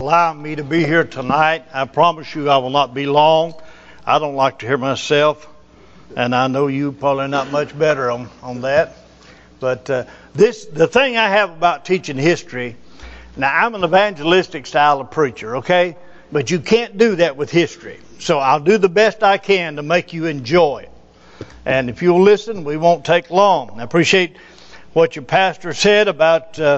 allowing me to be here tonight. I promise you I will not be long. I don't like to hear myself, and I know you probably not much better on that. But the thing I have about teaching history, now I'm an evangelistic style of preacher, okay? But you can't do that with history. So I'll do the best I can to make you enjoy it. And if you'll listen, we won't take long. I appreciate what your pastor said about the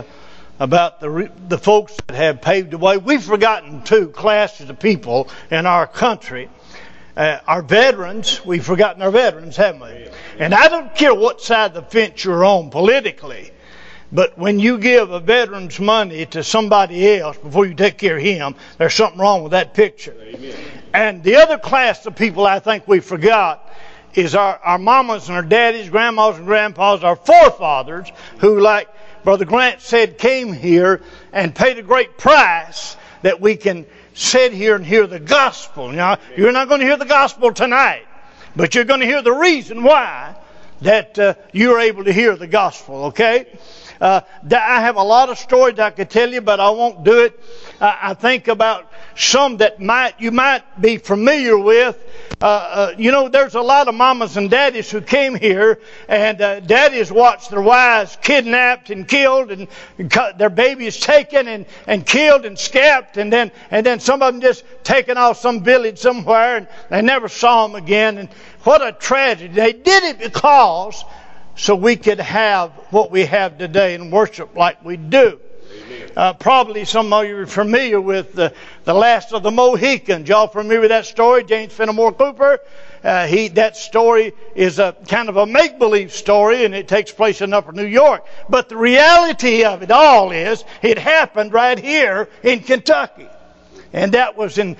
folks that have paved the way. We've forgotten two classes of people in our country. Our veterans, we've forgotten our veterans, haven't we? And I don't care what side of the fence you're on politically, but when you give a veteran's money to somebody else before you take care of him, there's something wrong with that picture. Amen. And the other class of people I think we forgot is our mamas and our daddies, grandmas and grandpas, our forefathers, who, like Brother Grant said, came here and paid a great price that we can sit here and hear the gospel. Now, you're not going to hear the gospel tonight, but you're going to hear the reason why that you're able to hear the gospel, okay? I have a lot of stories I could tell you, but I won't do it. I think about some that you might be familiar with. There's a lot of mamas and daddies who came here, and daddies watched their wives kidnapped and killed, and their babies taken and killed and scalped, and then some of them just taken off some village somewhere, and they never saw them again. And what a tragedy! They did it because so we could have what we have today and worship like we do. Probably some of you are familiar with the Last of the Mohicans. Y'all familiar with that story? James Fenimore Cooper. That story is a kind of a make-believe story, and it takes place in Upper New York. But the reality of it all is it happened right here in Kentucky. And that was in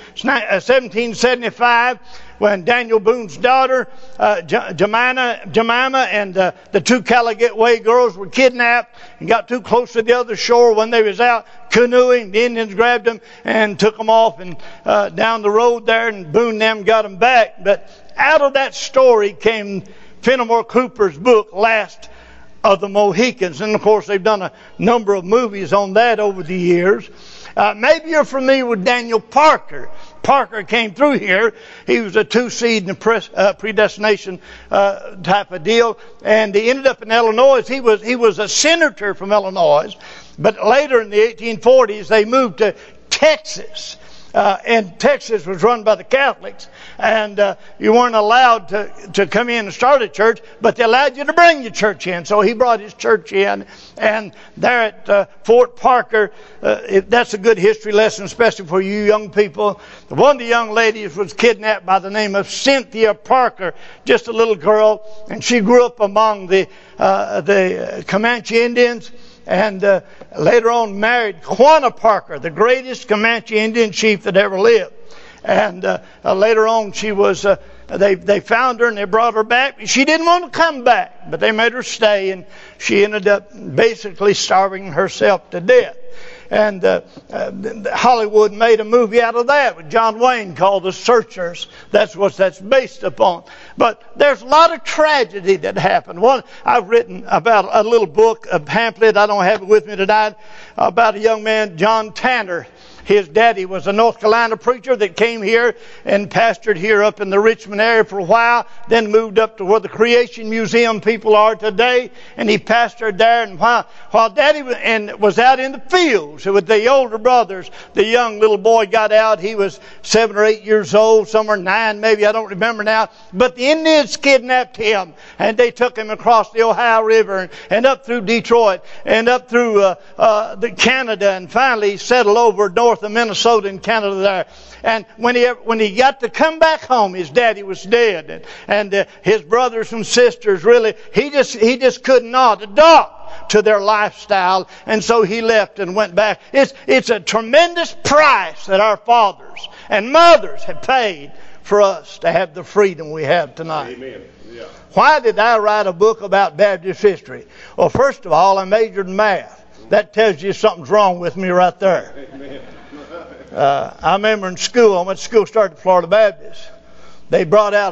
1775 when Daniel Boone's daughter, Jemima, and the two Callaway girls were kidnapped and got too close to the other shore. When they was out canoeing, the Indians grabbed them and took them off and down the road there, and Boone and them got them back. But out of that story came Fenimore Cooper's book, Last of the Mohicans. And, of course, they've done a number of movies on that over the years. Maybe you're familiar with Daniel Parker. Parker came through here. He was a two-seed in the predestination type of deal, and he ended up in Illinois. He was a senator from Illinois, but later in the 1840s they moved to Texas. And Texas was run by the Catholics, and you weren't allowed to come in and start a church, but they allowed you to bring your church in. So he brought his church in, and there at Fort Parker, that's a good history lesson, especially for you young people. One of the young ladies was kidnapped by the name of Cynthia Parker, just a little girl, and she grew up among the Comanche Indians. And later on married Quanah Parker, the greatest Comanche Indian chief that ever lived. And later on she was, they found her and they brought her back. She didn't want to come back, but they made her stay, and she ended up basically starving herself to death. And Hollywood made a movie out of that with John Wayne called The Searchers. That's what that's based upon. But there's a lot of tragedy that happened. I've written about a little book, a pamphlet, I don't have it with me tonight, about a young man, John Tanner. His daddy was a North Carolina preacher that came here and pastored here up in the Richmond area for a while, then moved up to where the Creation Museum people are today, and he pastored there. And while Daddy was out in the fields with the older brothers, the young little boy got out. He was 7 or 8 years old, somewhere 9 maybe, I don't remember now. But the Indians kidnapped him, and they took him across the Ohio River and up through Detroit and up through Canada, and finally settled over north of Minnesota and Canada there. And when he got to come back home, his daddy was dead, and his brothers and sisters really he just could not adopt to their lifestyle, and so he left and went back. It's a tremendous price that our fathers and mothers have paid for us to have the freedom we have tonight. Amen. Yeah. Why did I write a book about Baptist history? Well, first of all, I majored in math. That tells you something's wrong with me right there. Amen. I remember in school, I went to school, started at Florida Baptist. They brought out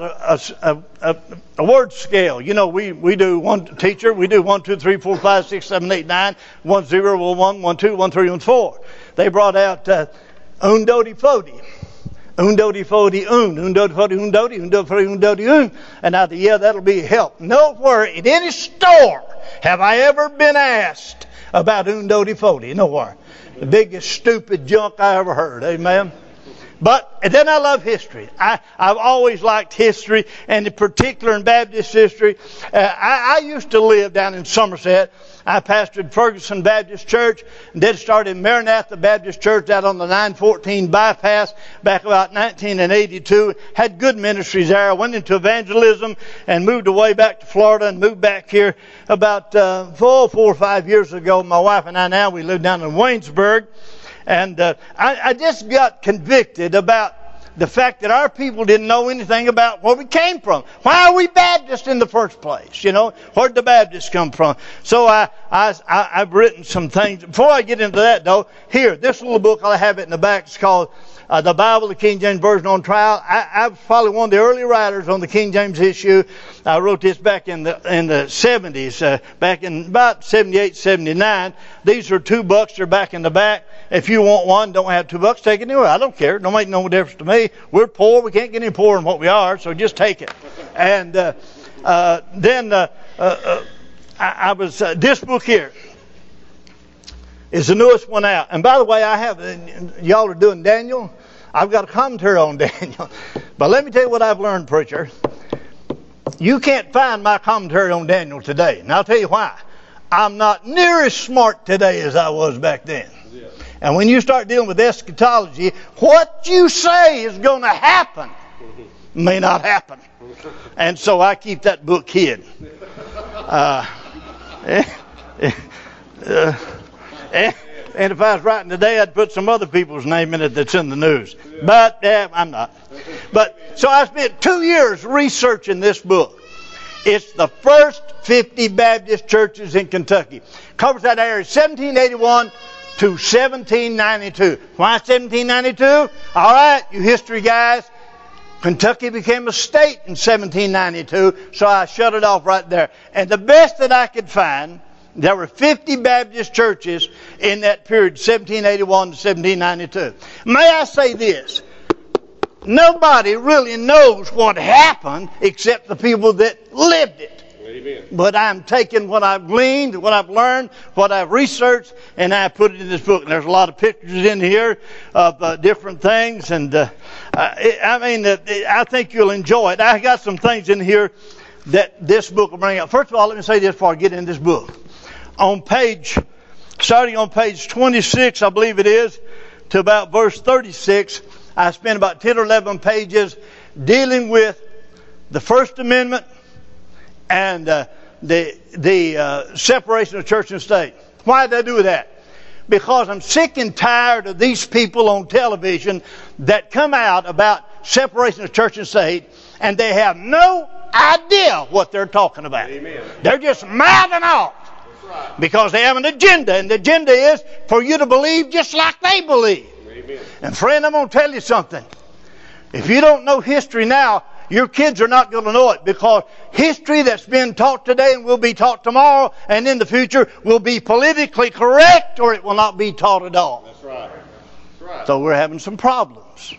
a word scale. You know, we do one teacher, we do 1, 2, 3, 4, 5, 6, 7, 8, 9, 1, 0, 1, 1, 2, 1, 3, 1, 4. They brought out Undoti fodi. Undoti fodi un. Undoti fodi undoti. Undoti fodi undoti un. And I thought, yeah, that'll be help. Nowhere in any store have I ever been asked about undoti fodi. Nowhere. The biggest stupid junk I ever heard. Amen. But then I love history. I've always liked history, and in particular in Baptist history. I used to live down in Somerset. I pastored Ferguson Baptist Church, and then started Maranatha Baptist Church out on the 914 bypass back about 1982. Had good ministries there. I went into evangelism and moved away back to Florida and moved back here about 4 or 5 years ago. My wife and I now, we live down in Waynesburg. And I just got convicted about the fact that our people didn't know anything about where we came from. Why are we Baptists in the first place? You know, where'd the Baptists come from? So I've written some things. Before I get into that, though, here, this little book, I have it in the back. It's called The Bible, the King James Version on Trial. I was probably one of the early writers on the King James issue. I wrote this back in the 70s, back in about 78, 79. These are $2. They're back in the back. If you want one, don't have $2, take it anyway. I don't care. Don't make no difference to me. We're poor. We can't get any poorer than what we are, so just take it. And then I was this book here is the newest one out. And by the way, I have y'all are doing Daniel. I've got a commentary on Daniel. But let me tell you what I've learned, preacher. You can't find my commentary on Daniel today. And I'll tell you why. I'm not near as smart today as I was back then. Yeah. And when you start dealing with eschatology, what you say is going to happen may not happen. And so I keep that book hid. And if I was writing today, I'd put some other people's name in it that's in the news. But I'm not. But so I spent 2 years researching this book. It's the first 50 Baptist churches in Kentucky. Covers that area 1781 to 1792. Why 1792? All right, you history guys. Kentucky became a state in 1792, so I shut it off right there. And the best that I could find, there were 50 Baptist churches in that period, 1781 to 1792. May I say this? Nobody really knows what happened except the people that lived it. Amen. But I'm taking what I've gleaned, what I've learned, what I've researched, and I put it in this book. And there's a lot of pictures in here of different things, and I think you'll enjoy it. I got some things in here that this book will bring out. First of all, let me say this before I get in this book. Starting on page 26, I believe it is, to about verse 36, I spent about 10 or 11 pages dealing with the First Amendment and the separation of church and state. Why did I do that? Because I'm sick and tired of these people on television that come out about separation of church and state, and they have no idea what they're talking about. Amen. They're just mouthing off. Right. Because they have an agenda, and the agenda is for you to believe just like they believe. Amen. And friend, I'm going to tell you something. If you don't know history now, your kids are not going to know it, because history that's been taught today and will be taught tomorrow and in the future will be politically correct, or it will not be taught at all. That's right. That's right. So we're having some problems.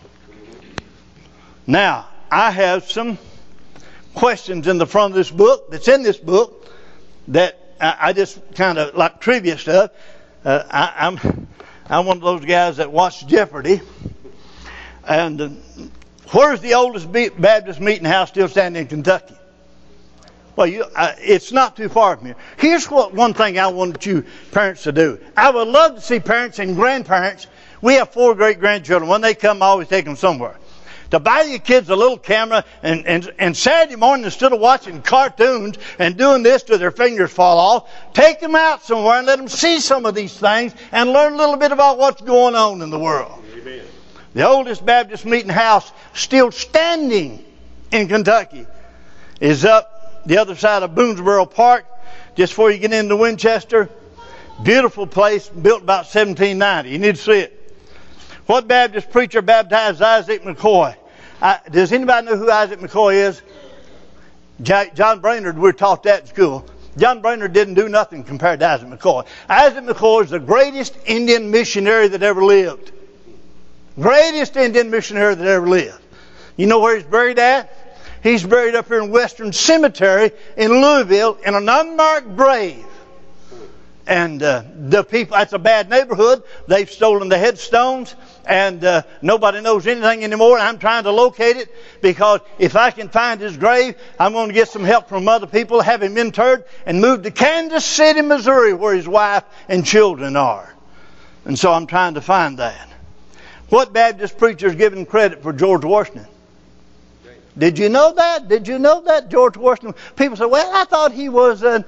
Now, I have some questions in the front of this book, that's in this book, that I just kind of like trivia stuff. I'm one of those guys that watch Jeopardy. And where's the oldest Baptist meeting house still standing in Kentucky? Well, it's not too far from here. Here's one thing I want you parents to do. I would love to see parents and grandparents. We have 4 great-grandchildren. When they come, I always take them somewhere. To buy your kids a little camera and Saturday morning, instead of watching cartoons and doing this till their fingers fall off, take them out somewhere and let them see some of these things and learn a little bit about what's going on in the world. Amen. The oldest Baptist meeting house still standing in Kentucky is up the other side of Boonesboro Park, just before you get into Winchester. Beautiful place, built about 1790. You need to see it. What Baptist preacher baptized Isaac McCoy? Does anybody know who Isaac McCoy is? John Brainerd, we were taught that in school. John Brainerd didn't do nothing compared to Isaac McCoy. Isaac McCoy is the greatest Indian missionary that ever lived. Greatest Indian missionary that ever lived. You know where he's buried at? He's buried up here in Western Cemetery in Louisville in an unmarked grave. And the people, that's a bad neighborhood. They've stolen the headstones, and nobody knows anything anymore. I'm trying to locate it, because if I can find his grave, I'm going to get some help from other people, have him interred, and move to Kansas City, Missouri, where his wife and children are. And so I'm trying to find that. What Baptist preacher is giving credit for George Washington? Did you know that? Did you know that George Washington? People say, well, I thought he was an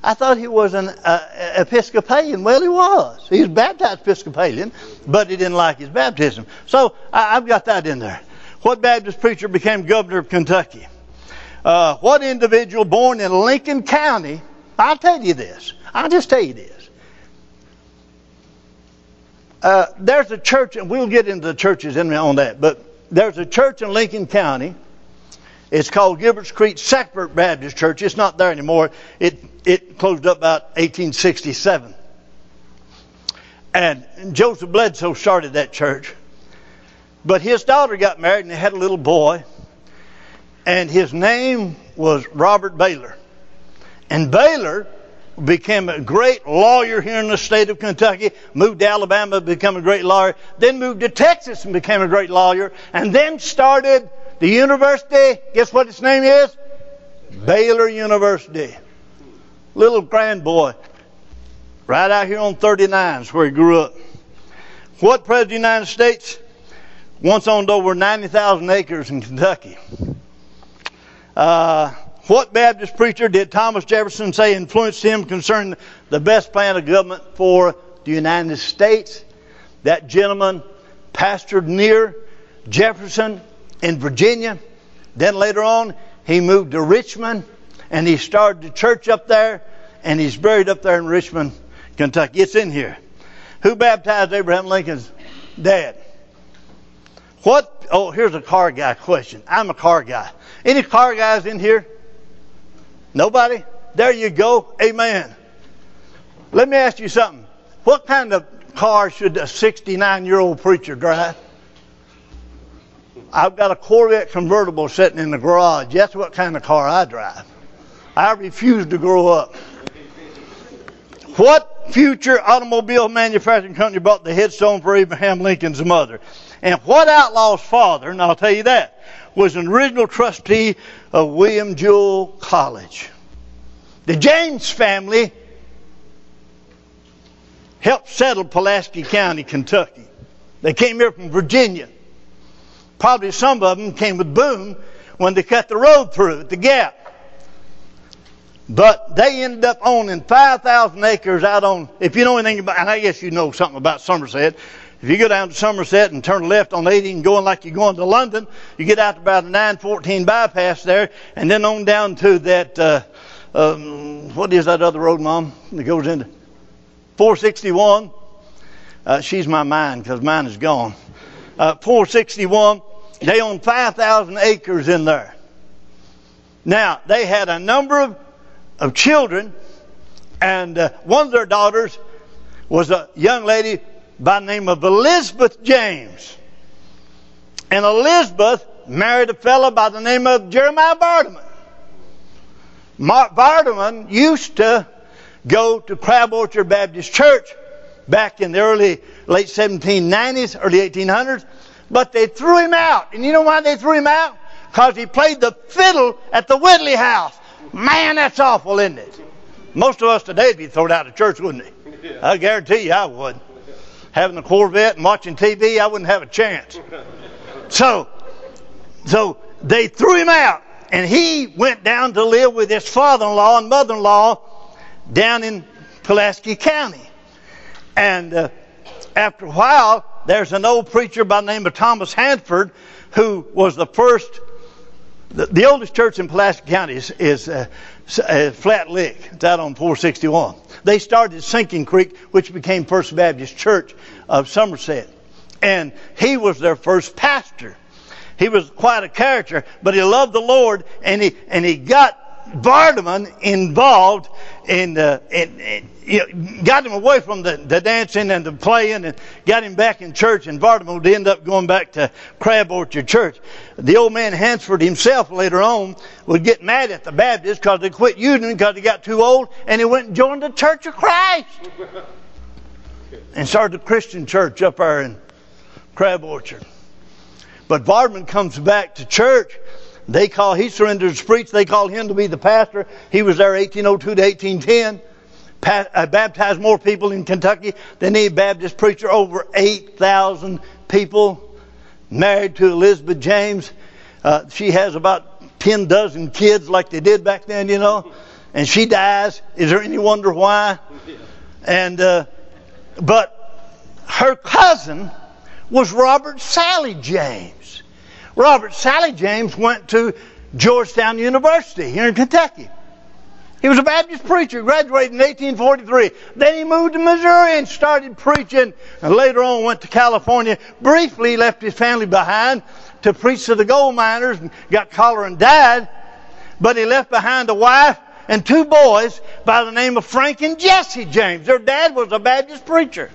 Episcopalian. Well, he was. He was baptized Episcopalian, but he didn't like his baptism. So I've got that in there. What Baptist preacher became governor of Kentucky? What individual born in Lincoln County? I'll tell you this. I'll just tell you this. There's a church, and we'll get into the churches on that, but there's a church in Lincoln County. It's called Gilbert's Creek Sackburt Baptist Church. It's not there anymore. It closed up about 1867. And Joseph Bledsoe started that church. But his daughter got married and they had a little boy. And his name was Robert Baylor. And Baylor became a great lawyer here in the state of Kentucky. Moved to Alabama, became a great lawyer. Then moved to Texas and became a great lawyer. And then started the university. Guess what its name is? Baylor University. Little grand boy. Right out here on 39 is where he grew up. What president of the United States once owned over 90,000 acres in Kentucky? What Baptist preacher did Thomas Jefferson say influenced him concerning the best plan of government for the United States? That gentleman pastored near Jefferson in Virginia. Then later on, he moved to Richmond, and he started the church up there, and he's buried up there in Richmond, Kentucky. It's in here. Who baptized Abraham Lincoln's dad? What? Oh, here's a car guy question. I'm a car guy. Any car guys in here? Nobody? There you go. Amen. Let me ask you something. What kind of car should a 69-year-old preacher drive? I've got a Corvette convertible sitting in the garage. That's what kind of car I drive. I refuse to grow up. What future automobile manufacturing company bought the headstone for Abraham Lincoln's mother? And what outlaw's father, and I'll tell you that, was an original trustee of William Jewell College? The James family helped settle Pulaski County, Kentucky. They came here from Virginia. Probably some of them came with Boone when they cut the road through at the Gap. But they ended up owning 5,000 acres out on, if you know anything about, and I guess you know something about Somerset. If you go down to Somerset and turn left on 80 and going like you're going to London, you get out to about a 914 bypass there, and then on down to that, what is that other road, Mom, that goes into 461? She's my mind because mine is gone. 461, they own 5,000 acres in there. Now, they had a number of children, and one of their daughters was a young lady by the name of Elizabeth James. And Elizabeth married a fellow by the name of Jeremiah Vardaman. Vardaman used to go to Crab Orchard Baptist Church back in the late 1790s, early 1800s, but they threw him out. And you know why they threw him out? Because he played the fiddle at the Whitley house. Man, that's awful, isn't it? Most of us today would be thrown out of church, wouldn't we? I guarantee you I would. Having a Corvette and watching TV, I wouldn't have a chance. So they threw him out, and he went down to live with his father-in-law and mother-in-law down in Pulaski County. And after a while, there's an old preacher by the name of Thomas Hanford, who was the first. The oldest church in Pulaski County is Flat Lick. It's out on 461. They started Sinking Creek, which became First Baptist Church of Somerset. And he was their first pastor. He was quite a character, but he loved the Lord, and he got Vardaman involved in got him away from the dancing and the playing and got him back in church, and Vardaman would end up going back to Crab Orchard Church. The old man Hansford himself later on would get mad at the Baptists because they quit using him because he got too old, and he went and joined the Church of Christ and started a Christian church up there in Crab Orchard. But Vardaman comes back to church. He surrendered to preach. They called him to be the pastor. He was there 1802 to 1810. Baptized more people in Kentucky than any Baptist preacher. Over 8,000 people. Married to Elizabeth James. She has about 10 dozen kids like they did back then, you know. And she dies. Is there any wonder why? And but her cousin was Robert Sally James. Robert Sally James went to Georgetown University here in Kentucky. He was a Baptist preacher, graduated in 1843. Then he moved to Missouri and started preaching. And later on went to California. Briefly left his family behind to preach to the gold miners and got cholera and died. But he left behind a wife and 2 boys by the name of Frank and Jesse James. Their dad was a Baptist preacher.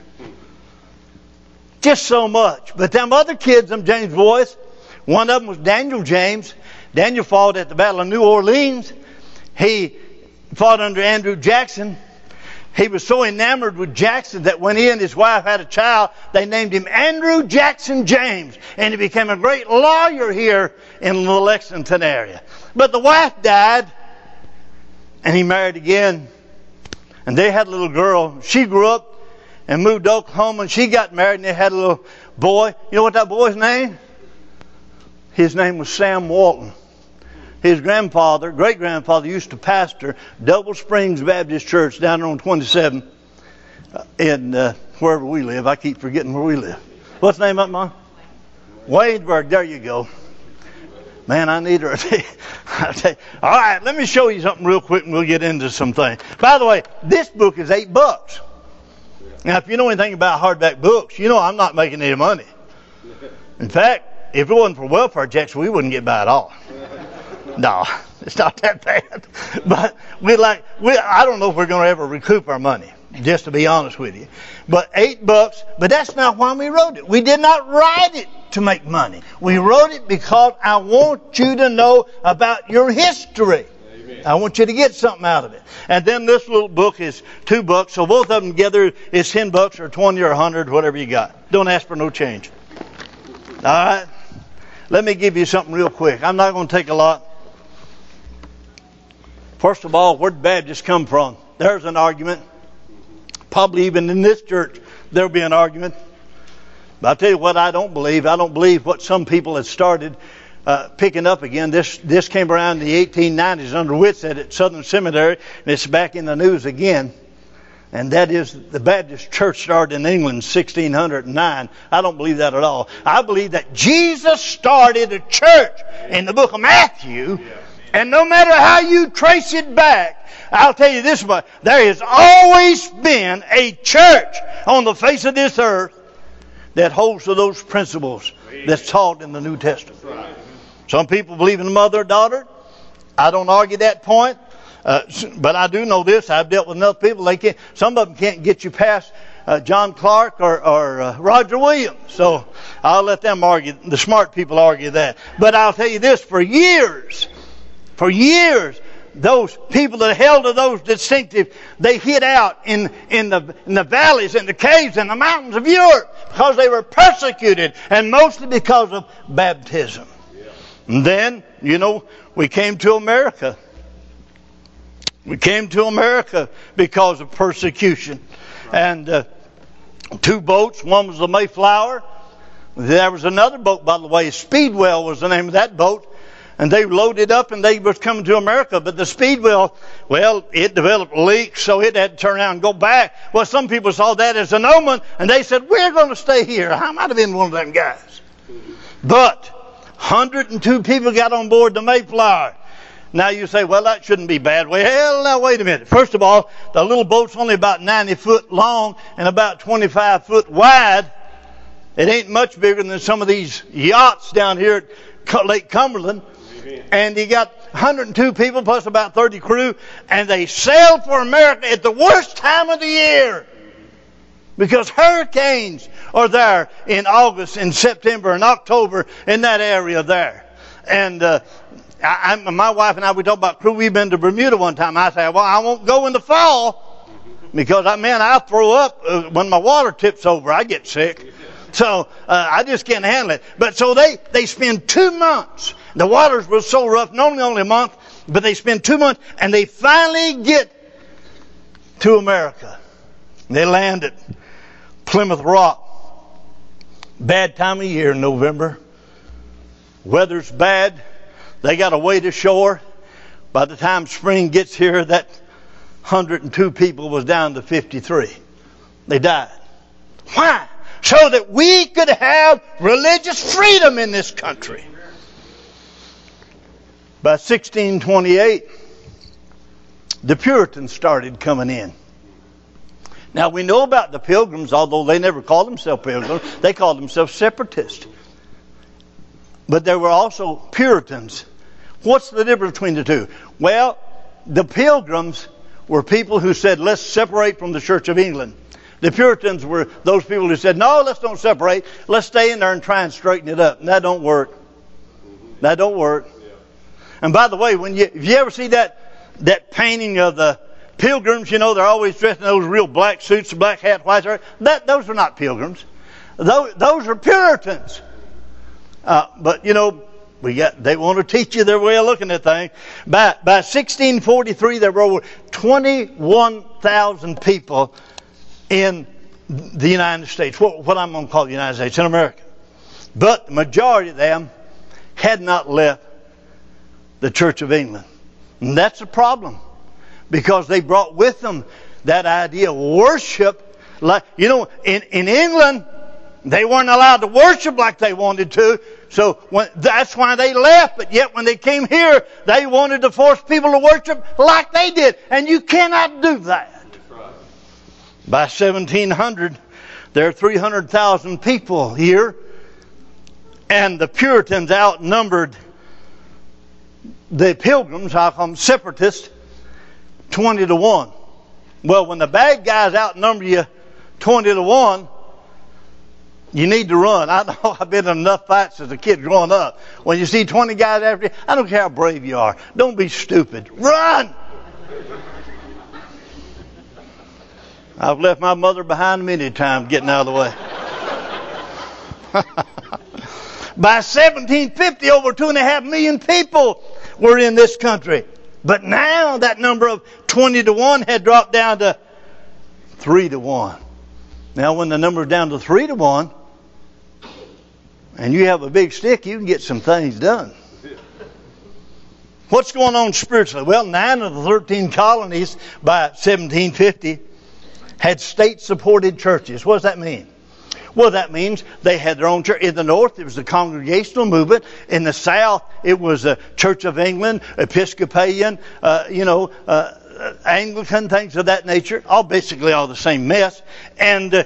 Just so much. But them other kids, them James boys, one of them was Daniel James. Daniel fought at the Battle of New Orleans. He fought under Andrew Jackson. He was so enamored with Jackson that when he and his wife had a child, they named him Andrew Jackson James. And he became a great lawyer here in the Lexington area. But the wife died, and he married again. And they had a little girl. She grew up and moved to Oklahoma, and she got married, and they had a little boy. You know what that boy's name? His name was Sam Walton. His great-grandfather used to pastor Double Springs Baptist Church down there on 27 in wherever we live. I keep forgetting where we live. What's the name of it, Mom? Wadesburg. There you go. Man, I need her. All right, let me show you something real quick, and we'll get into some things. By the way, this book is $8. Now, if you know anything about hardback books, you know I'm not making any money. In fact, if it wasn't for welfare checks, we wouldn't get by at all. No, it's not that bad. But I don't know if we're going to ever recoup our money, just to be honest with you. But $8, but that's not why we wrote it. We did not write it to make money. We wrote it because I want you to know about your history. Amen. I want you to get something out of it. And then this little book is $2, so both of them together is $10 or 20 or 100, whatever you got. Don't ask for no change. All right? Let me give you something real quick. I'm not going to take a lot. First of all, where did Baptists come from? There's an argument. Probably even in this church, there'll be an argument. But I'll tell you what I don't believe. I don't believe what some people have started picking up again. This came around in the 1890s under Whitsett at Southern Seminary, and it's back in the news again. And that is the Baptist church started in England in 1609. I don't believe that at all. I believe that Jesus started a church in the book of Matthew. And no matter how you trace it back, I'll tell you this much. There has always been a church on the face of this earth that holds to those principles that's taught in the New Testament. Some people believe in the mother or daughter. I don't argue that point. But I do know this. I've dealt with enough people. Some of them can't get you past John Clark or Roger Williams. So I'll let them argue. The smart people argue that. But I'll tell you this. For years, those people that held to those distinctive, they hid out in the valleys and the caves and the mountains of Europe because they were persecuted, and mostly because of baptism. And then, we came to America. We came to America because of persecution. And 2 boats. One was the Mayflower. There was another boat, by the way. Speedwell was the name of that boat. And they loaded up and they was coming to America. But the Speedwell, it developed leaks, so it had to turn around and go back. Well, some people saw that as an omen, and they said, we're going to stay here. I might have been one of them guys. But 102 people got on board the Mayflower. Now you say, well, that shouldn't be bad. Well, now wait a minute. First of all, the little boat's only about 90 foot long and about 25 foot wide. It ain't much bigger than some of these yachts down here at Lake Cumberland. And you got 102 people plus about 30 crew, and they sailed for America at the worst time of the year. Because hurricanes are there in August, in September, and October in that area there. And my wife and I, we talked about crew. We've been to Bermuda one time. I said, well, I won't go in the fall because, I throw up when my water tips over. I get sick. So I just can't handle it. But so they spend 2 months. The waters were so rough, not only a month, but they spend 2 months, and they finally get to America. They land at Plymouth Rock. Bad time of year in November. Weather's bad. They got to wade ashore. By the time spring gets here, that 102 people was down to 53. They died. Why? So that we could have religious freedom in this country. By 1628, the Puritans started coming in. Now, we know about the Pilgrims, although they never called themselves Pilgrims. They called themselves Separatists. But there were also Puritans. What's the difference between the two? Well, the Pilgrims were people who said, let's separate from the Church of England. The Puritans were those people who said, no, let's don't separate. Let's stay in there and try and straighten it up. And that don't work. That don't work. And by the way, if you ever see that painting of the Pilgrims, they're always dressed in those real black suits, black hat, white shirt. Those are not Pilgrims. Those are Puritans. But they want to teach you their way of looking at things. By 1643, there were over 21,000 people in the United States. What I'm going to call the United States, in America. But the majority of them had not left the Church of England. And that's a problem. Because they brought with them that idea of worship. Like, in England, they weren't allowed to worship like they wanted to. So that's why they left. But yet when they came here, they wanted to force people to worship like they did. And you cannot do that. By 1700, there are 300,000 people here. And the Puritans outnumbered the Pilgrims, I call them Separatists, 20 to 1. Well, when the bad guys outnumber you 20 to 1, you need to run. I know I've been in enough fights as a kid growing up. When you see 20 guys after you, I don't care how brave you are. Don't be stupid. Run! I've left my mother behind many times getting out of the way. By 1750, over 2.5 million people were in this country. But now that number of 20 to 1 had dropped down to 3 to 1. Now when the number is down to 3 to 1, and you have a big stick, you can get some things done. What's going on spiritually? Well, 9 of the 13 colonies by 1750 had state-supported churches. What does that mean? Well, that means they had their own church. In the north, it was the Congregational movement. In the south, it was the Church of England, Episcopalian, Anglican, things of that nature. Basically all the same mess. And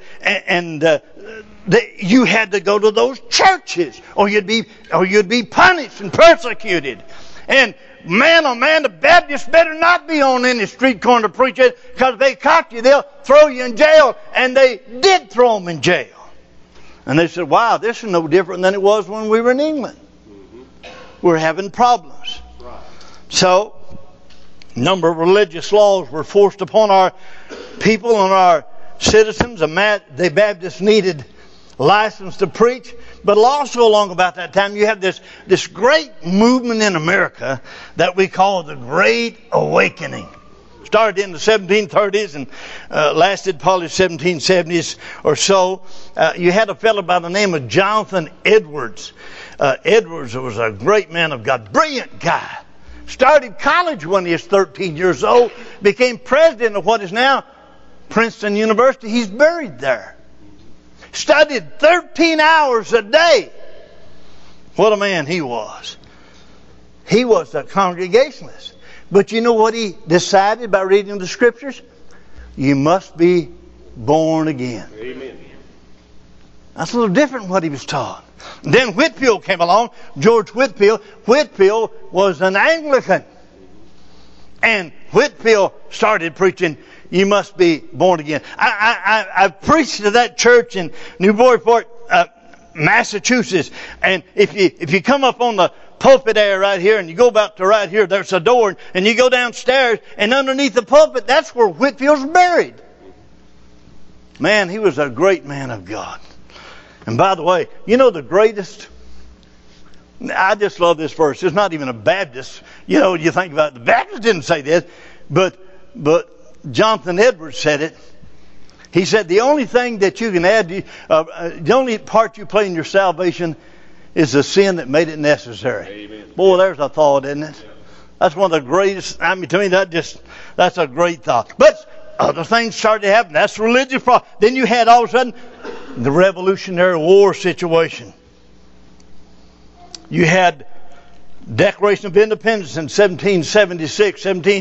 you had to go to those churches, or you'd be punished and persecuted. And man, oh man, the Baptists better not be on any street corner preaching, because if they caught you, they'll throw you in jail. And they did throw them in jail. And they said, wow, this is no different than it was when we were in England. We're having problems. So, a number of religious laws were forced upon our people and our citizens. The Baptists needed license to preach. But also along about that time, you have this great movement in America that we call the Great Awakening. Started in the 1730s and lasted probably 1770s or so. You had a fellow by the name of Jonathan Edwards. Edwards was a great man of God, brilliant guy. Started college when he was 13 years old, became president of what is now Princeton University. He's buried there. Studied 13 hours a day. What a man he was. He was a Congregationalist. But you know what he decided by reading the Scriptures? You must be born again. Amen. That's a little different from what he was taught. Then Whitefield came along, George Whitefield. Whitefield was an Anglican. And Whitefield started preaching, you must be born again. I preached to that church in Newburyport, Massachusetts. And if you come up on the pulpit there right here and you go about to right here, there's a door, and you go downstairs, and underneath the pulpit, that's where Whitefield's buried. Man, he was a great man of God. And by the way, you know the greatest? I just love this verse. It's not even a Baptist. You know, you think about it. The Baptist didn't say this, but Jonathan Edwards said it. He said the only thing that you can add, the only part you play in your salvation is the sin that made it necessary. Amen. Boy, there's a thought, isn't it? Yeah. That's one of the greatest. I mean, to me, that's a great thought. But other things started to happen. That's religious problem. Then you had all of a sudden the Revolutionary War situation. You had Declaration of Independence in 1776,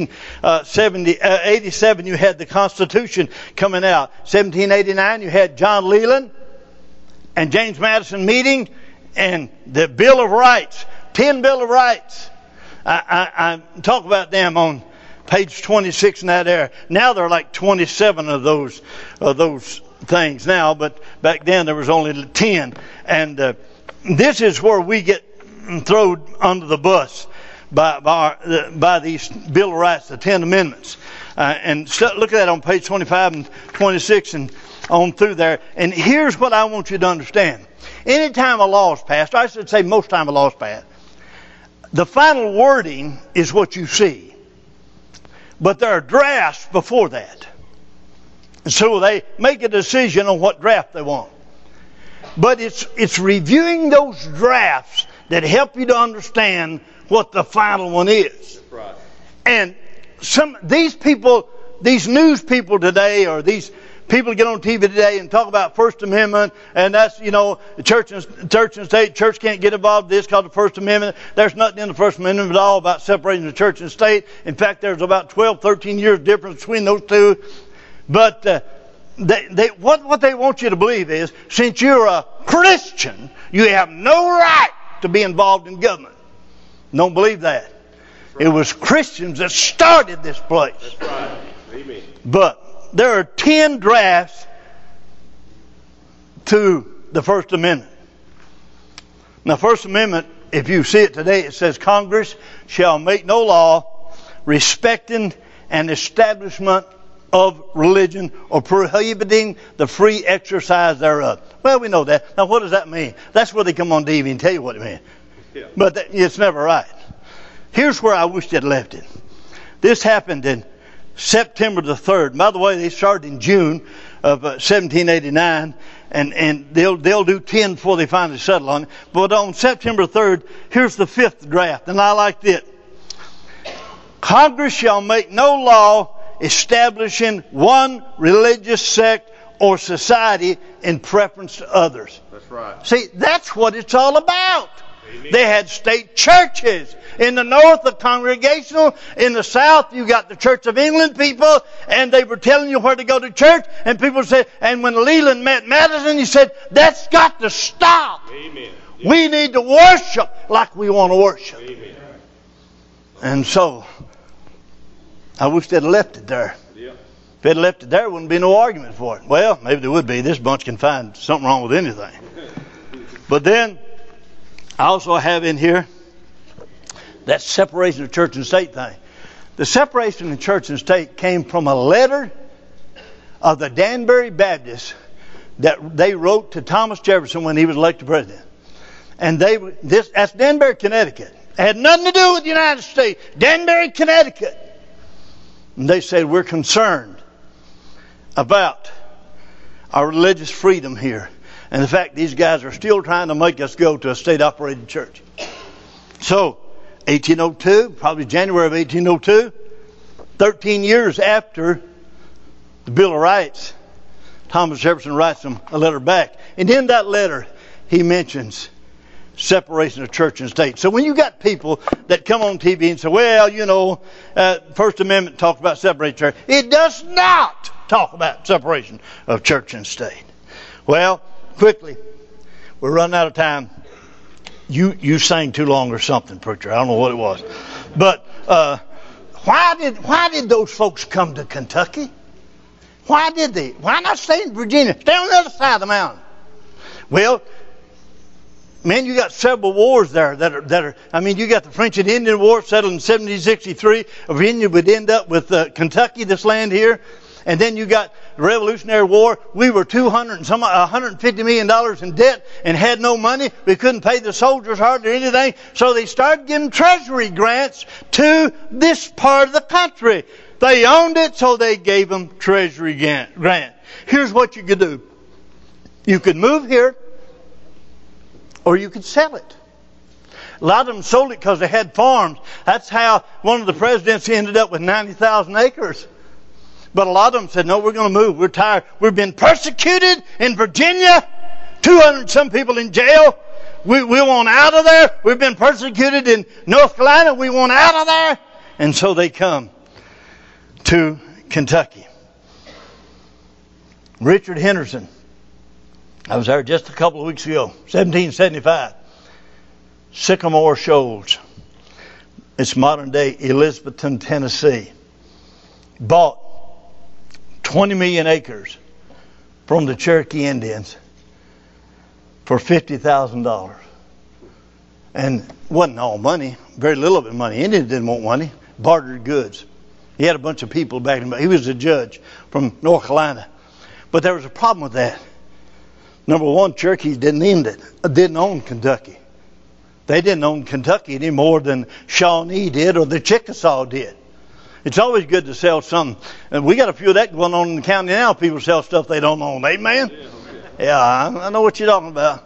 1787 you had the Constitution coming out. 1789 you had John Leland and James Madison meeting, and the Bill of Rights, 10 Bill of Rights. I talk about them on page 26 in that area. Now there are like 27 of those things now, but back then there was only 10. And this is where we get thrown under the bus by these Bill of Rights, the 10 Amendments. And look at that on page 25 and 26 and on through there. And here's what I want you to understand. Anytime a law is passed, or I should say most time a law is passed, the final wording is what you see. But there are drafts before that. And so they make a decision on what draft they want. But it's reviewing those drafts that help you to understand what the final one is. Right. And these people, these news people today, or these people get on TV today and talk about First Amendment, and that's, you know, the church and state. Church can't get involved in this called the First Amendment. There's nothing in the First Amendment at all about separating the church and state. In fact, there's about 12, 13 years difference between those two. But what they want you to believe is, since you're a Christian, you have no right to be involved in government. Don't believe that. Right. It was Christians that started this place. That's right. Amen. But there are 10 drafts to the First Amendment. Now, First Amendment, if you see it today, it says Congress shall make no law respecting an establishment of religion or prohibiting the free exercise thereof. Well, we know that. Now, what does that mean? That's where they come on TV and tell you what it means. Yeah. But it's never right. Here's where I wish they'd left it. This happened in September the 3rd. By the way, they started in June of 1789, and they'll do 10 before they finally settle on it. But on September 3rd, here's the 5th draft, and I liked it. Congress shall make no law establishing one religious sect or society in preference to others. That's right. See, that's what it's all about. Amen. They had state churches. In the north, the Congregational. In the south, you got the Church of England people, and they were telling you where to go to church. And people said, and when Leland met Madison, he said, that's got to stop. Amen. Yeah. We need to worship like we want to worship. Amen. And so, I wish they'd left it there. Yeah. If they'd left it there, there wouldn't be no argument for it. Well, maybe there would be. This bunch can find something wrong with anything. But then, I also have in here that separation of church and state thing. The separation of church and state came from a letter of the Danbury Baptists that they wrote to Thomas Jefferson when he was elected president. And that's Danbury, Connecticut. It had nothing to do with the United States. Danbury, Connecticut. And they said, we're concerned about our religious freedom here. And the fact these guys are still trying to make us go to a state-operated church. So, 1802, probably January of 1802, 13 years after the Bill of Rights, Thomas Jefferson writes them a letter back. And in that letter, he mentions separation of church and state. So when you got people that come on TV and say, well, you know, First Amendment talks about separating church. It does not talk about separation of church and state. Well, quickly, We're running out of time. You sang too long or something, preacher. I don't know what it was. But why did those folks come to Kentucky? Why did they? Why not stay in Virginia? Stay on the other side of the mountain. Well, man, you got several wars there that are. I mean, you got the French and Indian War settled in 1763. Virginia would end up with Kentucky, this land here, and then you got the Revolutionary War. We were $150 million in debt and had no money. We couldn't pay the soldiers hardly anything, so they started giving treasury grants to this part of the country. They owned it, so they gave them treasury grant. Here's what you could do. You could move here, or you could sell it. A lot of them sold it because they had farms. That's how one of the presidents ended up with 90,000 acres. But a lot of them said, no, we're going to move. We're tired. We've been persecuted in Virginia. 200 some people in jail. We want out of there. We've been persecuted in North Carolina. We want out of there. And so they come to Kentucky. Richard Henderson. I was there just a couple of weeks ago, 1775. Sycamore Shoals. It's modern day Elizabethton, Tennessee. Bought 20 million acres from the Cherokee Indians for $50,000. And wasn't all money, very little of it money. Indians didn't want money, bartered goods. He had a bunch of people backing him. He was a judge from North Carolina. But there was a problem with that. Number one, Cherokees didn't own Kentucky. They didn't own Kentucky any more than Shawnee did or the Chickasaw did. It's always good to sell something. And we got a few of that going on in the county now. People sell stuff they don't own. Amen? Yeah, I know what you're talking about.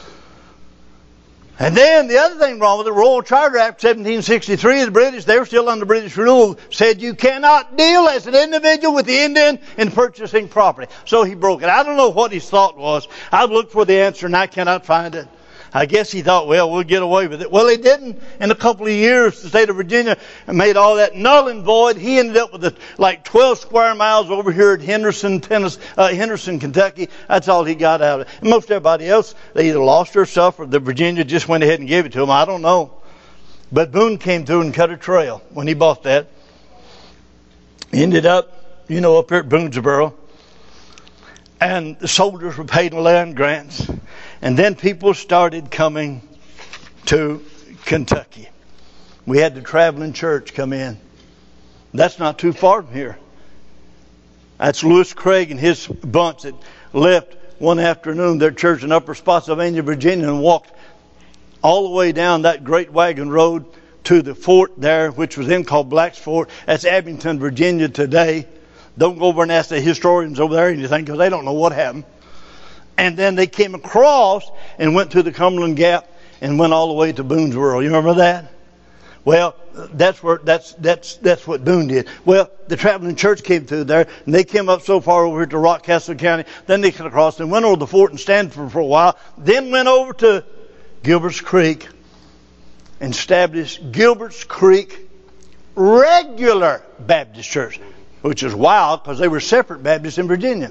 And then the other thing wrong with the Royal Charter Act 1763, the British, they were still under British rule, said you cannot deal as an individual with the Indian in purchasing property. So he broke it. I don't know what his thought was. I've looked for the answer and I cannot find it. I guess he thought, well, we'll get away with it. Well, he didn't. In a couple of years, the state of Virginia made all that null and void. He ended up with like 12 square miles over here at Henderson, Kentucky. That's all he got out of it. And most everybody else, they either lost or suffered. The Virginia just went ahead and gave it to him. I don't know. But Boone came through and cut a trail when he bought that. He ended up, up here at Boonesboro. And the soldiers were paid in land grants. And then people started coming to Kentucky. We had the traveling church come in. That's not too far from here. That's Lewis Craig and his bunch that left one afternoon their church in Upper Spotsylvania, Virginia, and walked all the way down that Great Wagon Road to the fort there, which was then called Black's Fort. That's Abington, Virginia today. Don't go over and ask the historians over there anything because they don't know what happened. And then they came across and went through the Cumberland Gap and went all the way to Boonesboro. You remember that? Well, that's what Boone did. Well, the traveling church came through there, and they came up so far over to Rockcastle County. Then they cut across and went over the fort in Stanford for a while. Then went over to Gilbert's Creek and established Gilbert's Creek Regular Baptist Church, which is wild because they were separate Baptists in Virginia.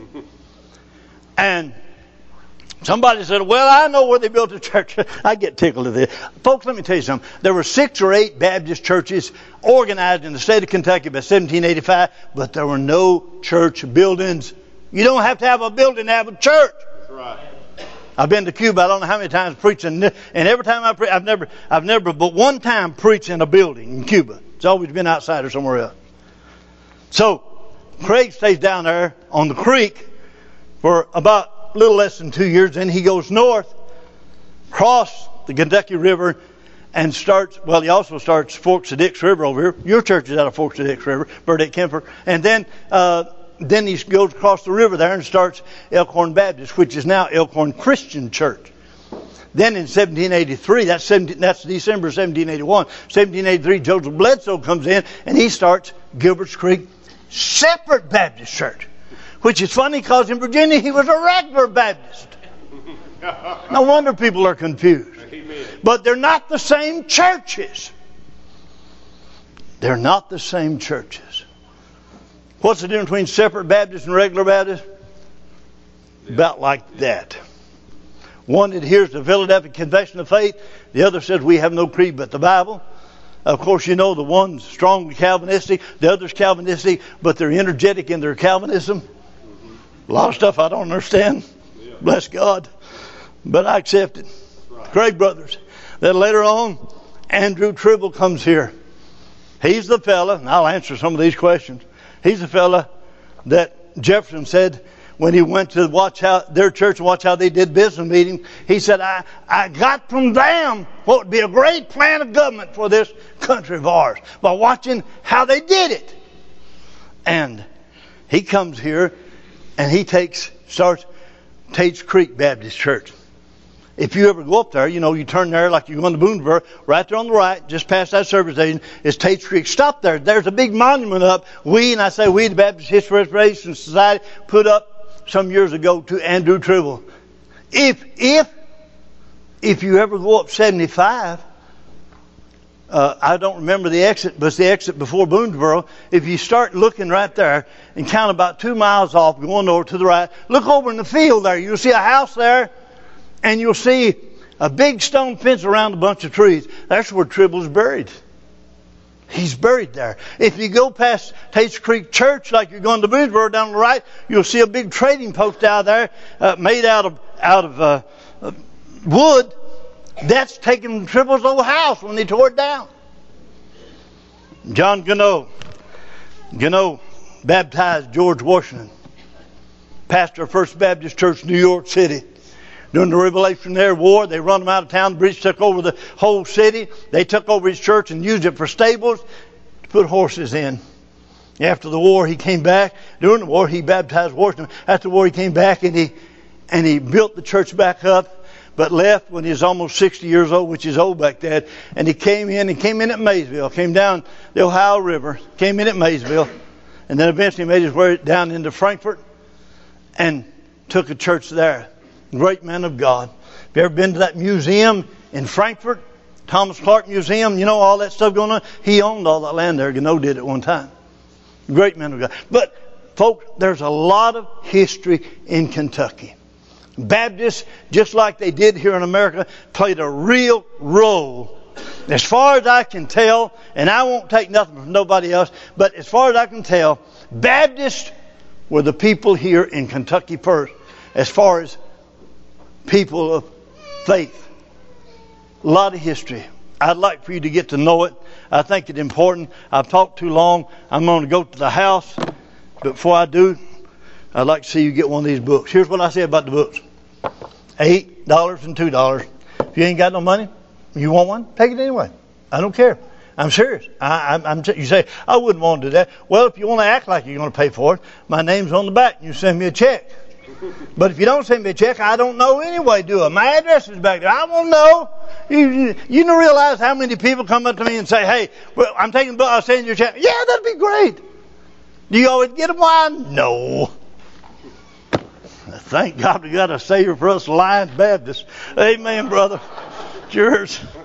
And somebody said, well, I know where they built a church. I get tickled at this. Folks, let me tell you something. There were 6 or 8 Baptist churches organized in the state of Kentucky by 1785, but there were no church buildings. You don't have to have a building to have a church. That's right. I've been to Cuba, I don't know how many times preaching, and every time I preach, I've never but one time preached in a building in Cuba. It's always been outside or somewhere else. So, Craig stays down there on the creek for about a little less than 2 years. Then he goes north, across the Kentucky River, and he also starts Forks of Dix River over here. Your church is out of Forks of Dix River, Burdette Kemper. And then he goes across the river there and starts Elkhorn Baptist, which is now Elkhorn Christian Church. Then in 1783, that's December 1781, 1783, Joseph Bledsoe comes in and he starts Gilbert's Creek Separate Baptist Church. Which is funny because in Virginia he was a regular Baptist. No wonder people are confused. Amen. But they're not the same churches. They're not the same churches. What's the difference between separate Baptist and regular Baptist? About like that. One adheres to the Philadelphia Confession of Faith. The other says we have no creed but the Bible. Of course, you know the one's strongly Calvinistic, the other's Calvinistic, but they're energetic in their Calvinism. A lot of stuff I don't understand. Bless God. But I accept it. Great brothers. Then later on, Andrew Tribble comes here. He's the fella, and I'll answer some of these questions. He's the fella that Jefferson said when he went to watch how their church and watch how they did business meetings. He said, I got from them what would be a great plan of government for this country of ours by watching how they did it. And he comes here and he starts Tate's Creek Baptist Church. If you ever go up there, you turn there like you're going to Boonesboro. Right there on the right, just past that service station, is Tate's Creek. Stop there. There's a big monument up. We, the Baptist History Restoration Society, put up some years ago to Andrew Tribble. If you ever go up 75, I don't remember the exit, but it's the exit before Boonesboro. If you start looking right there and count about 2 miles off, going over to the right, look over in the field there. You'll see a house there, and you'll see a big stone fence around a bunch of trees. That's where Tribble's buried. He's buried there. If you go past Tate's Creek Church, like you're going to Boonesboro down the right, you'll see a big trading post out there made out of wood. That's taken Tribble's old house when they tore it down. John Gannot baptized George Washington, pastor of First Baptist Church, New York City. During the Revolutionary War, they run him out of town. The British took over the whole city. They took over his church and used it for stables to put horses in. After the war, he came back. During the war, he baptized Washington. After the war, he came back and he built the church back up, but left when he was almost 60 years old, which is old back then. And he came in at Maysville, came down the Ohio River, came in at Maysville, and then eventually made his way down into Frankfort and took a church there. Great man of God. Have you ever been to that museum in Frankfurt? Thomas Clark Museum, all that stuff going on? He owned all that land there. Gannot did at one time. Great man of God. But, folks, there's a lot of history in Kentucky. Baptists, just like they did here in America, played a real role. As far as I can tell, and I won't take nothing from nobody else, but as far as I can tell, Baptists were the people here in Kentucky first, as far as people of faith. A lot of history. I'd like for you to get to know it. I think it's important. I've talked too long. I'm going to go to the house. But before I do, I'd like to see you get one of these books. Here's what I say about the books. $8 and $2. If you ain't got no money, you want one, take it anyway. I don't care. I'm serious. You say, I wouldn't want to do that. Well, if you want to act like you're going to pay for it, my name's on the back. You send me a check. But if you don't send me a check, I don't know anyway, do I? My address is back there. I won't know. You don't realize how many people come up to me and say, hey, well, I'm taking the book, I'll send you a check. Yeah, that'd be great. Do you always get them wine? No. Thank God we got a Savior for us Lions Baptists. Amen, brother. Cheers.